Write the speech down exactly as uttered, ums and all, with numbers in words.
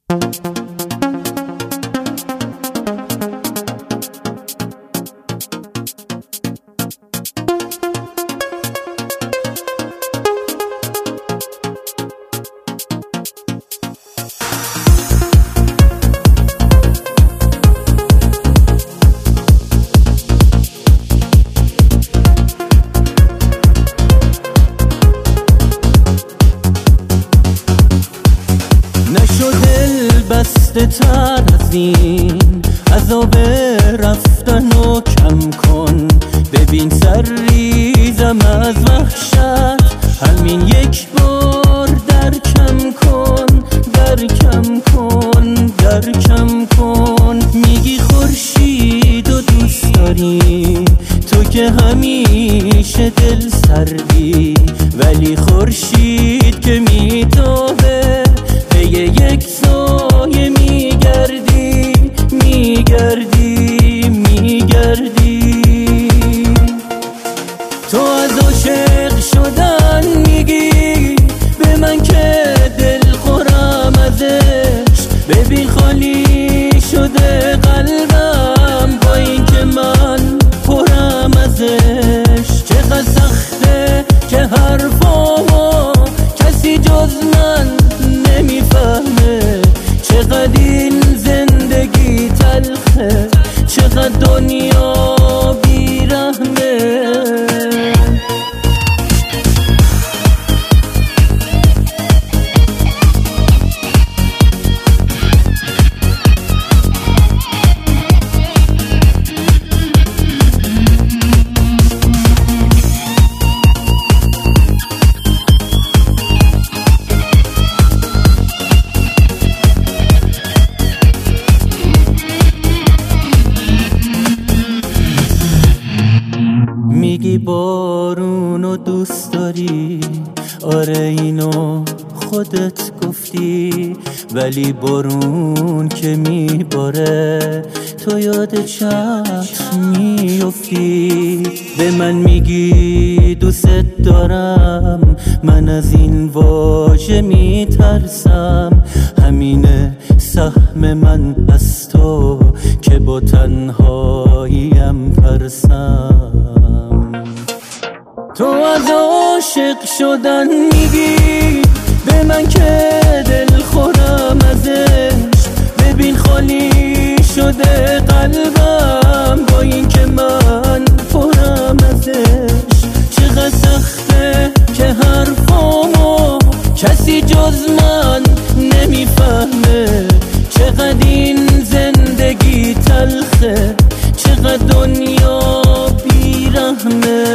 نشو دل بسته تر از این عذاب رفتن و کم کن، ببین سر ریزم از وحشت، همین یک بار در کم کن، در کم کن، در کم کن. میگی خورشید و دوست داری تو که همیشه دل سردی، ولی خورشید که میتابه یک سایه میگردی میگردی میگردی. تو از عاشق شدن میگی به من که دل خورم ازش، ببین خالی شده قلبم با این که من پرم ازش. چقدر سخته که حرفامو کسی جز من نمیفهمه، چقدر این زندگی تلخه، چقدر دنیا بیرحمه. میگی بارونو دوست داری، آره اینو خودت گفتی، ولی بارون که میباره تو یاد چتر میفتی. به من میگی دوست دارم، من از این واژه میترسم، همینه سهم من از تو که با تنهاییم ترسم. تو از عاشق شدن میگی به من که دل خورم ازش، ببین خالی شده قلبم با این که من پرم ازش. چقدر سخته که حرفامو کسی جز من نمیفهمه، چقدر این زندگی تلخه، چقدر دنیا بیرحمه.